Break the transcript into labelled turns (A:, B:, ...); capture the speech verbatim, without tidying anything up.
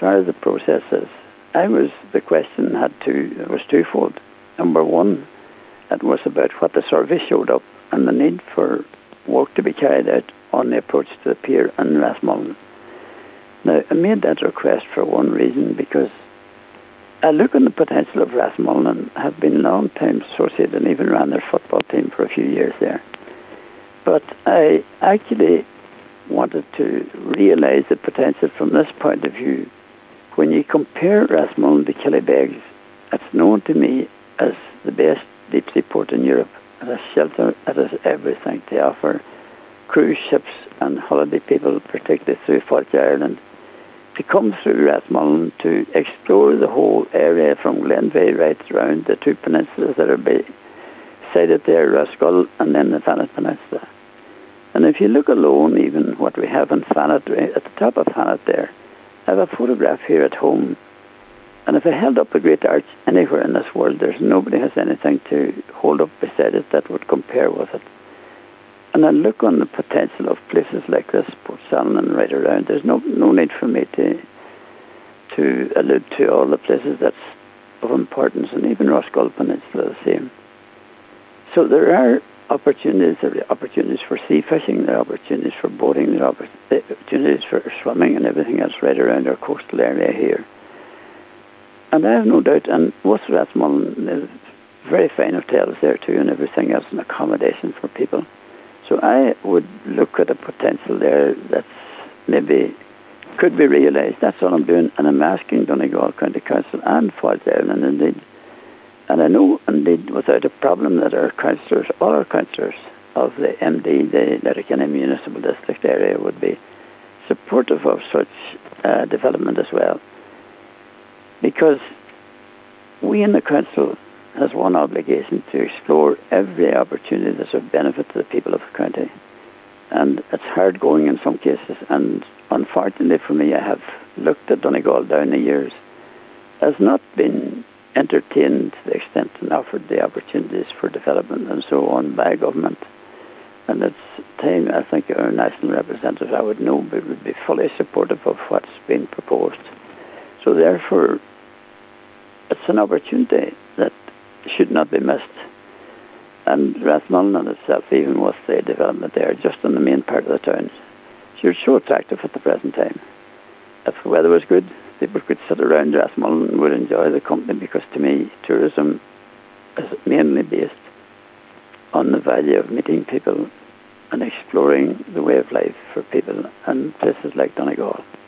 A: far as the process is, I was, the question had two, it was twofold. Number one, it was about what the survey showed up and the need for work to be carried out on the approach to the pier in Rathmullen. Now, I made that request for one reason, because I look on the potential of Rathmullen and have been a long time associated and even ran their football team for a few years there. But I actually wanted to realise the potential from this point of view. When you compare Rathmullen to Killybegs, it's known to me as the best deep sea port in Europe. It has shelter, it has everything to offer cruise ships and holiday people, particularly through Fort Ireland, to come through Rathmullen to explore the whole area from Glenveigh right around the two peninsulas that are sited there, Rascull and then the Thanet Peninsula. And if you look alone, even what we have in Thanet, at the top of Thanet there, I have a photograph here at home. And if I held up a great arch anywhere in this world, there's nobody has anything to hold up beside it that would compare with it. And I look on the potential of places like this, Port Salmon and right around. There's no no need for me to to allude to all the places that's of importance, and even Rascull Peninsula the same. So there are opportunities. There are opportunities for sea fishing. There are opportunities for boating. There are opportunities for swimming and everything else right around our coastal area here. And I have no doubt, and with Rathmullen, there's very fine hotels there too, and everything else, and accommodation for people. So I would look at a potential there that's maybe could be realised. That's all I'm doing, and I'm asking Donegal County Council and Fort Ireland indeed. And I know indeed without a problem that our councillors, all our councillors of the M D, the Letterkenny Municipal District area, would be supportive of such uh, development as well. Because we in the council has one obligation to explore every opportunity that's of benefit to the people of the county. And it's hard going in some cases, and unfortunately for me, I have looked at Donegal down the years, has not been entertained to the extent and offered the opportunities for development and so on by government. And it's time, I think, our national representatives, I would know, would be fully supportive of what's been proposed. So therefore, it's an opportunity that should not be missed. And Rathmullen in itself, even with the development there, just in the main part of the town, is so attractive at the present time. If the weather was good, people could sit around Rathmullen and would enjoy the company, because to me, tourism is mainly based on the value of meeting people and exploring the way of life for people in places like Donegal.